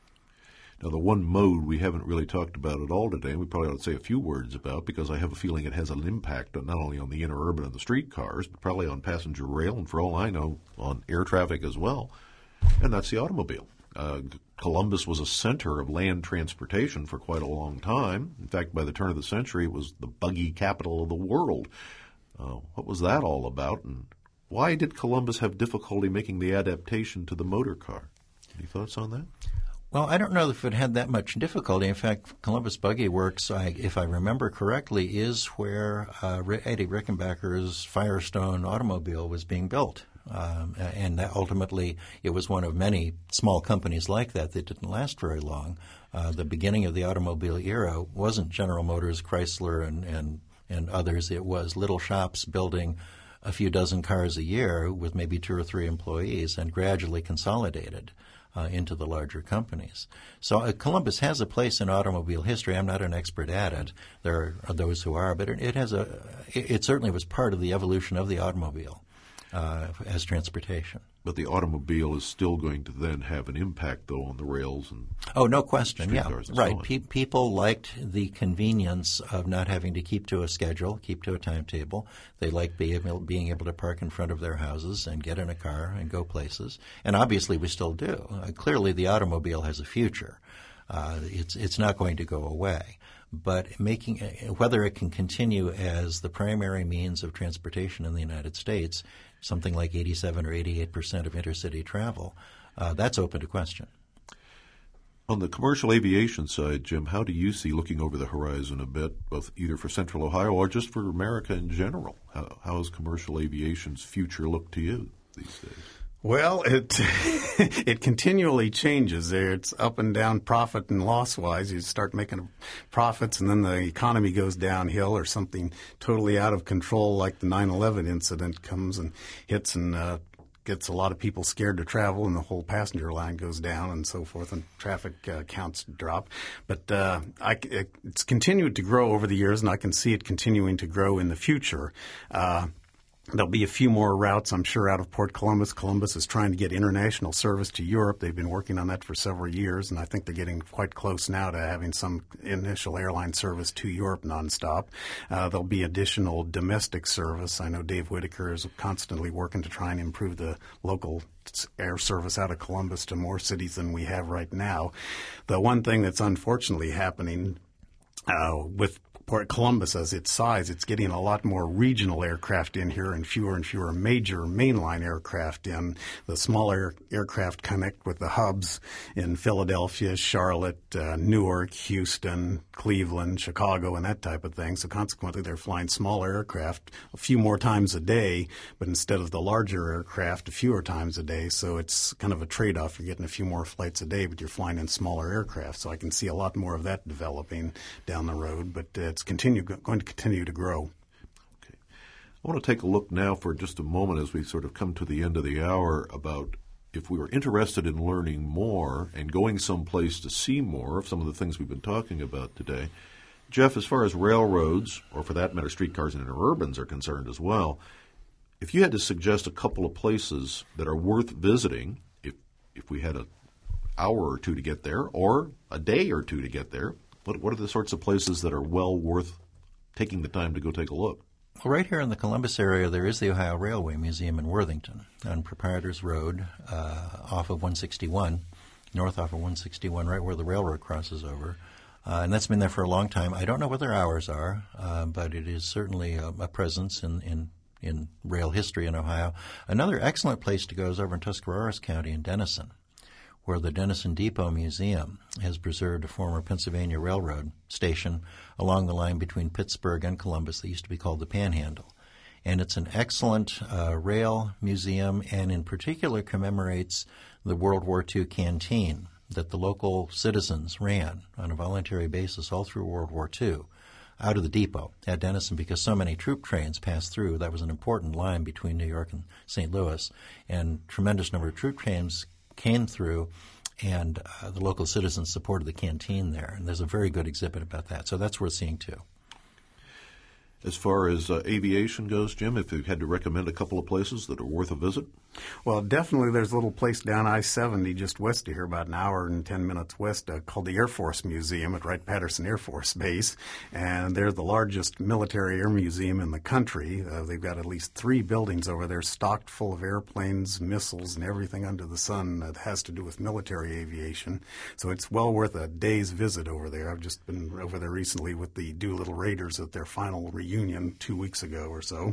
S1: Now, the one mode we haven't really talked about at all today, and we probably ought to say a few words about, because I have a feeling it has an impact on, not only on the interurban and the streetcars, but probably on passenger rail, and for all I know, on air traffic as well, and that's the automobile. Uh, Columbus was a center of land transportation for quite a long time. In fact, by the turn of the century, it was the buggy capital of the world. Uh, what was that all about, and why did Columbus have difficulty making the adaptation to the motor car? Any thoughts on that?
S2: Well, I don't know if it had that much difficulty. In fact, Columbus Buggy Works, I, if I remember correctly, is where uh, Eddie Rickenbacker's Firestone automobile was being built. Um, and that ultimately, it was one of many small companies like that that didn't last very long. Uh, the beginning of the automobile era wasn't General Motors, Chrysler, and, and, and others. It was little shops building a few dozen cars a year with maybe two or three employees and gradually consolidated Uh, into the larger companies. So uh, Columbus has a place in automobile history. I'm not an expert at it. There are, are those who are, but it, it has a. It, it certainly was part of the evolution of the automobile uh, as transportation.
S1: But the automobile is still going to then have an impact, though, on the rails and
S2: oh, no question. Yeah,
S1: and
S2: right.
S1: So on.
S2: Pe- people liked the convenience of not having to keep to a schedule, keep to a timetable. They liked being able, being able to park in front of their houses and get in a car and go places. And obviously, we still do. Uh, clearly, the automobile has a future. Uh, it's it's not going to go away. But making whether it can continue as the primary means of transportation in the United States, something like eighty-seven or eighty-eight percent of intercity travel, uh, that's open to question.
S1: On the commercial aviation side, Jim, how do you see, looking over the horizon a bit, both either for Central Ohio or just for America in general, how, how does commercial aviation's future look to you these days?
S6: Well, it it continually changes. It's up and down, profit and loss wise. You start making profits, and then the economy goes downhill, or something totally out of control, like the nine eleven incident comes and hits and uh, gets a lot of people scared to travel, and the whole passenger line goes down, and so forth, and traffic uh, counts drop. But uh, I, it, it's continued to grow over the years, and I can see it continuing to grow in the future. Uh, There'll be a few more routes, I'm sure, out of Port Columbus. Columbus is trying to get international service to Europe. They've been working on that for several years, and I think they're getting quite close now to having some initial airline service to Europe nonstop. Uh, there'll be additional domestic service. I know Dave Whitaker is constantly working to try and improve the local air service out of Columbus to more cities than we have right now. The one thing that's unfortunately happening uh, with Port Columbus, as its size, it's getting a lot more regional aircraft in here and fewer and fewer major mainline aircraft in. The smaller aircraft connect with the hubs in Philadelphia, Charlotte, uh, Newark, Houston, Cleveland, Chicago, and that type of thing. So consequently, they're flying smaller aircraft a few more times a day, but instead of the larger aircraft, a fewer times a day. So it's kind of a trade-off. You're getting a few more flights a day, but you're flying in smaller aircraft. So I can see a lot more of that developing down the road, but uh, it's continue going to continue to grow.
S1: Okay. I want to take a look now for just a moment as we sort of come to the end of the hour about if we were interested in learning more and going someplace to see more of some of the things we've been talking about today. Jeff, as far as railroads, or for that matter streetcars and interurbans are concerned as well, if you had to suggest a couple of places that are worth visiting, if if we had an hour or two to get there or a day or two to get there, What, what are the sorts of places that are well worth taking the time to go take a look?
S2: Well, right here in the Columbus area, there is the Ohio Railway Museum in Worthington on Proprietors Road uh, off of one sixty-one, north off of one sixty-one, right where the railroad crosses over. Uh, and that's been there for a long time. I don't know what their hours are, uh, but it is certainly a, a presence in, in, in rail history in Ohio. Another excellent place to go is over in Tuscarawas County in Denison, where the Denison Depot Museum has preserved a former Pennsylvania Railroad station along the line between Pittsburgh and Columbus that used to be called the Panhandle. And it's an excellent uh, rail museum, and in particular commemorates the World War Two canteen that the local citizens ran on a voluntary basis all through World War Two out of the depot at Denison, because so many troop trains passed through. That was an important line between New York and Saint Louis, and tremendous number of troop trains came through, and uh, the local citizens supported the canteen there. And there's a very good exhibit about that. So that's worth seeing, too.
S1: As far as uh, aviation goes, Jim, if you had to recommend a couple of places that are worth a visit?
S6: Well, definitely there's a little place down I seventy just west of here, about an hour and ten minutes west, uh, called the Air Force Museum at Wright-Patterson Air Force Base. And they're the largest military air museum in the country. Uh, they've got at least three buildings over there stocked full of airplanes, missiles, and everything under the sun that has to do with military aviation. So it's well worth a day's visit over there. I've just been over there recently with the Doolittle Raiders at their final reunion. Union two weeks ago or so.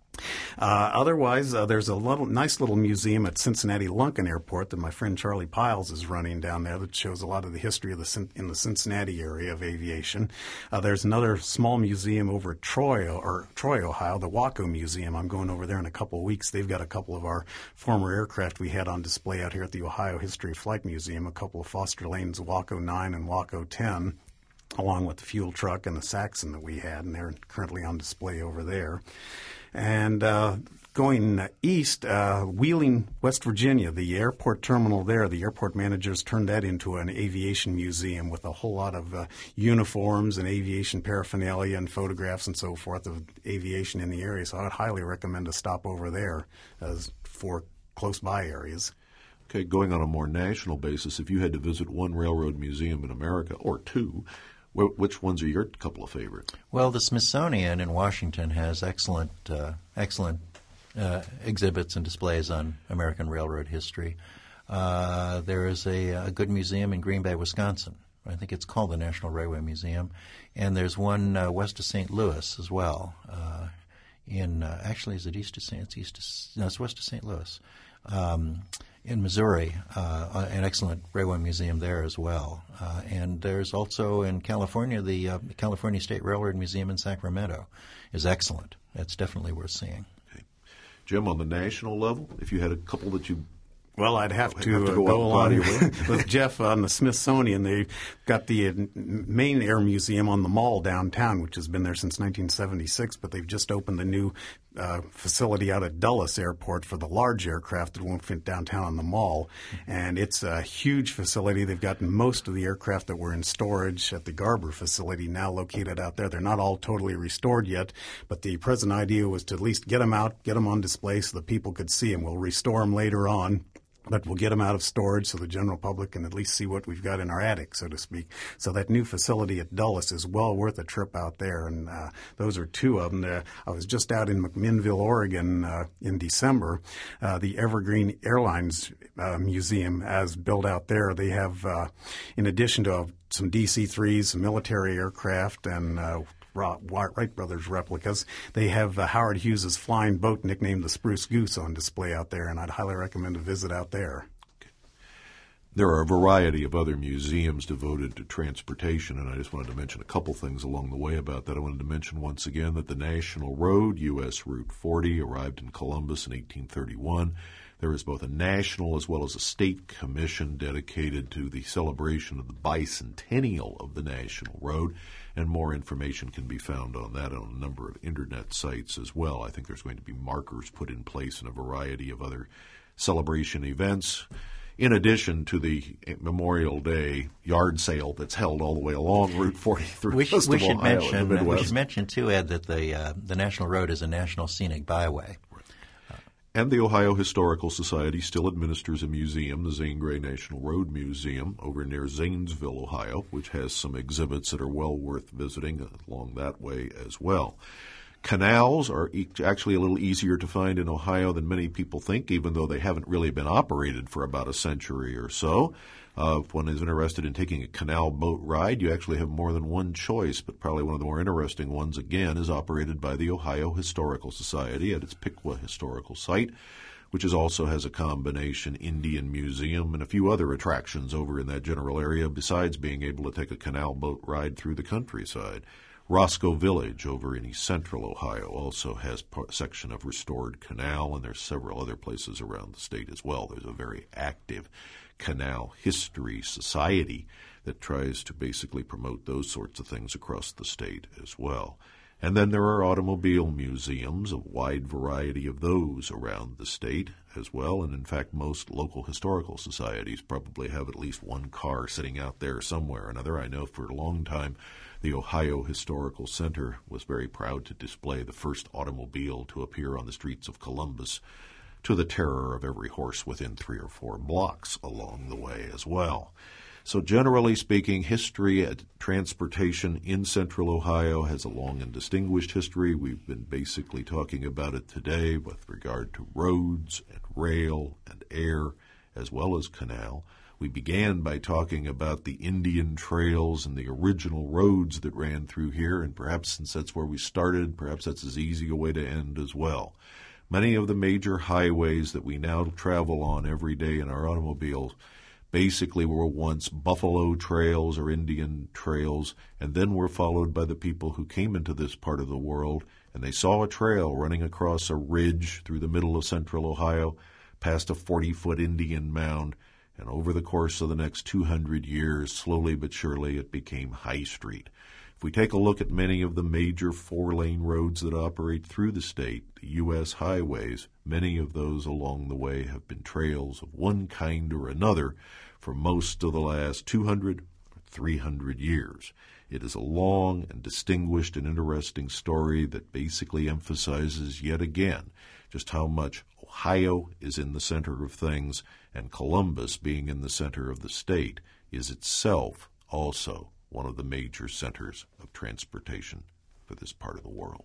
S6: Uh, otherwise, uh, there's a little, nice little museum at Cincinnati Lunken Airport that my friend Charlie Piles is running down there that shows a lot of the history of the in the Cincinnati area of aviation. Uh, there's another small museum over at Troy, or Troy, Ohio, the Waco Museum. I'm going over there in a couple of weeks. They've got a couple of our former aircraft we had on display out here at the Ohio History Flight Museum, a couple of Foster Lane's Waco nine and Waco ten, along with the fuel truck and the Saxon that we had, and they're currently on display over there. And uh, going east, uh, Wheeling, West Virginia, the airport terminal there, the airport managers turned that into an aviation museum with a whole lot of uh, uniforms and aviation paraphernalia and photographs and so forth of aviation in the area. So I would highly recommend a stop over there as for close-by areas.
S1: Okay, going on a more national basis, if you had to visit one railroad museum in America, or two, which ones are your couple of favorites?
S2: Well, the Smithsonian in Washington has excellent, uh, excellent uh, exhibits and displays on American railroad history. Uh, there is a, a good museum in Green Bay, Wisconsin. I think it's called the National Railway Museum, and there's one uh, west of Saint Louis as well. Uh, in uh, actually, is it east of Saint? It's east of, no, it's west of Saint Louis. Um, in Missouri, uh, an excellent railway museum there as well. Uh, and there's also in California, the uh, California State Railroad Museum in Sacramento is excellent. That's definitely worth seeing.
S1: Okay. Jim, on the national level, if you had a couple that you
S6: Well, I'd have to,
S1: have to go,
S6: uh, go along
S1: with.
S6: with Jeff on the Smithsonian. They've got the uh, main air museum on the Mall downtown, which has been there since nineteen seventy-six, but they've just opened the new uh, facility out at Dulles Airport for the large aircraft that won't fit downtown on the Mall. And it's a huge facility. They've got most of the aircraft that were in storage at the Garber facility now located out there. They're not all totally restored yet, but the present idea was to at least get them out, get them on display so that people could see them. We'll restore them later on, but we'll get them out of storage so the general public can at least see what we've got in our attic, so to speak. So that new facility at Dulles is well worth a trip out there, and uh, those are two of them. Uh, I was just out in McMinnville, Oregon uh, in December. Uh, the Evergreen Airlines uh, Museum as built out there. They have, uh, in addition to uh, some D C threes, some military aircraft, and uh, Wright Brothers replicas. They have uh, Howard Hughes's flying boat nicknamed the Spruce Goose on display out there, and I'd highly recommend a visit out there.
S1: There are a variety of other museums devoted to transportation, and I just wanted to mention a couple things along the way about that. I wanted to mention once again that the National Road, U S Route forty, arrived in Columbus in eighteen thirty-one. There is both a national as well as a state commission dedicated to the celebration of the bicentennial of the National Road, and more information can be found on that on a number of Internet sites as well. I think there's going to be markers put in place in a variety of other celebration events, in addition to the Memorial Day yard sale that's held all the way along Route forty through
S2: we should, we should
S1: Ohio
S2: mention,
S1: in the Midwest.
S2: We should mention, too, Ed, that the, uh, the National Road is a National Scenic Byway.
S1: And the Ohio Historical Society still administers a museum, the Zane Grey National Road Museum, over near Zanesville, Ohio, which has some exhibits that are well worth visiting along that way as well. Canals are e- actually a little easier to find in Ohio than many people think, even though they haven't really been operated for about a century or so. Uh, if one is interested in taking a canal boat ride, you actually have more than one choice, but probably one of the more interesting ones, again, is operated by the Ohio Historical Society at its Piqua Historical Site, which is also has a combination Indian museum and a few other attractions over in that general area, besides being able to take a canal boat ride through the countryside. Roscoe Village over in east central Ohio also has a section of restored canal, and there's several other places around the state as well. There's a very active canal history society that tries to basically promote those sorts of things across the state as well. And then there are automobile museums, a wide variety of those around the state as well. And in fact, most local historical societies probably have at least one car sitting out there somewhere or another. I know for a long time the Ohio Historical Center was very proud to display the first automobile to appear on the streets of Columbus, to the terror of every horse within three or four blocks along the way as well. So generally speaking, history and transportation in central Ohio has a long and distinguished history. We've been basically talking about it today with regard to roads and rail and air as well as canal. We began by talking about the Indian trails and the original roads that ran through here, and perhaps since that's where we started, perhaps that's as easy a way to end as well. Many of the major highways that we now travel on every day in our automobiles basically were once buffalo trails or Indian trails, and then were followed by the people who came into this part of the world, and they saw a trail running across a ridge through the middle of central Ohio, past a forty-foot Indian mound, and over the course of the next two hundred years, slowly but surely, it became High Street. If we take a look at many of the major four-lane roads that operate through the state, the U S highways, many of those along the way have been trails of one kind or another for most of the last two hundred or three hundred years. It is a long and distinguished and interesting story that basically emphasizes yet again just how much Ohio is in the center of things, and Columbus, being in the center of the state, is itself also one of the major centers of transportation for this part of the world.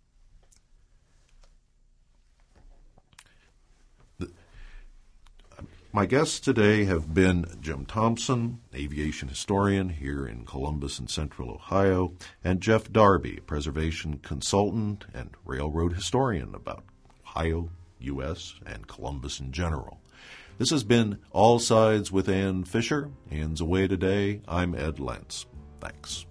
S1: The, my guests today have been Jim Thompson, aviation historian here in Columbus and Central Ohio, and Jeff Darby, preservation consultant and railroad historian about Ohio, U S, and Columbus in general. This has been All Sides with Ann Fisher. Ann's away today. I'm Ed Lentz. Thanks.